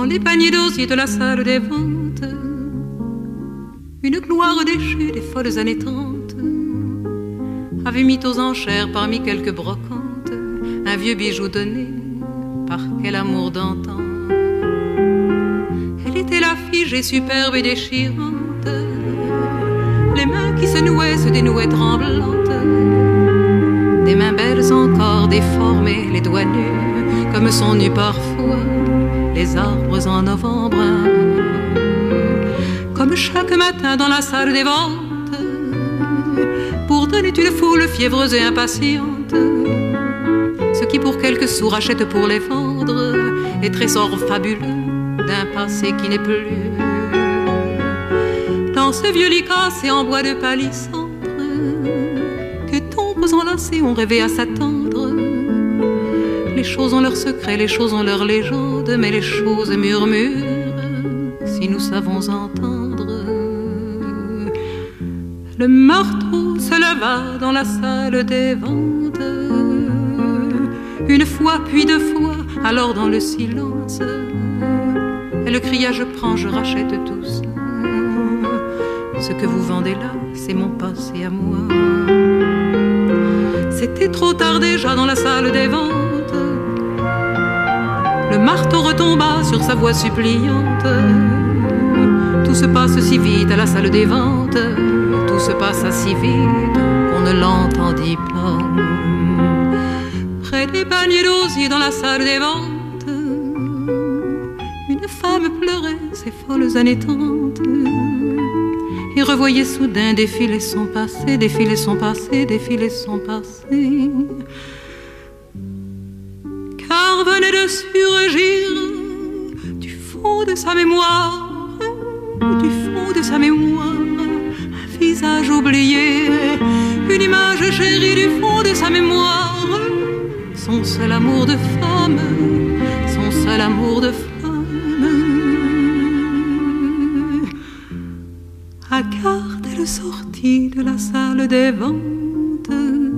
les paniers d'osier de la salle des ventes, une gloire déchue des folles années 30 avait mis aux enchères parmi quelques brocantes un vieux bijou donné par quel amour d'antan. Elle était la figée superbe et déchirante, les mains qui se nouaient se dénouaient tremblantes, des mains belles encore déformées, les doigts nus comme sont nus parfois les arbres en novembre. Comme chaque matin dans la salle des ventes, pour donner une foule fiévreuse et impatiente, ceux qui pour quelques sous rachètent pour les vendre les trésors fabuleux d'un passé qui n'est plus. Dans ce vieux lit cassé en bois de palissandre, que tombes enlacées ont rêvé à s'attendre. Les choses ont leurs secrets, les choses ont leurs légendes, mais les choses murmurent si nous savons entendre. Le marteau se leva dans la salle des ventes, une fois puis deux fois, alors dans le silence, elle cria: je prends, je rachète tout ça. Ce que vous vendez là, c'est mon passé à moi. C'était trop tard déjà dans la salle des ventes. Le marteau retomba sur sa voix suppliante. Tout se passe si vite à la salle des ventes, tout se passa si vite qu'on ne l'entendit pas. Près des paniers d'osier dans la salle des ventes, une femme pleurait ses folles années 30 et revoyait soudain défiler son passé, défiler son passé, défiler son passé. Car venait de surgir du fond de sa mémoire, du fond de sa mémoire, un visage oublié, une image chérie du fond de sa mémoire. Son seul amour de femme, son seul amour de femme. Agathe, elle sortit de la salle des ventes,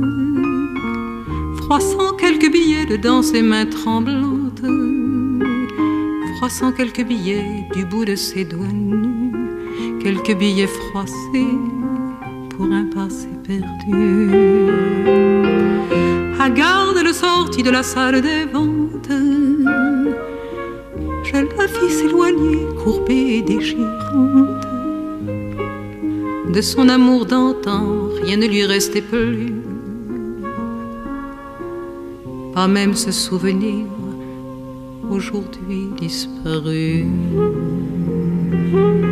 froissant quelques billets dedans ses mains tremblantes, froissant quelques billets du bout de ses doigts nus, quelques billets froissés pour un passé perdu. Agathe, elle sortit de la salle des ventes, je la vis s'éloigner, courbée et déchirante. De son amour d'antan, rien ne lui restait plus, pas même ce souvenir aujourd'hui disparu.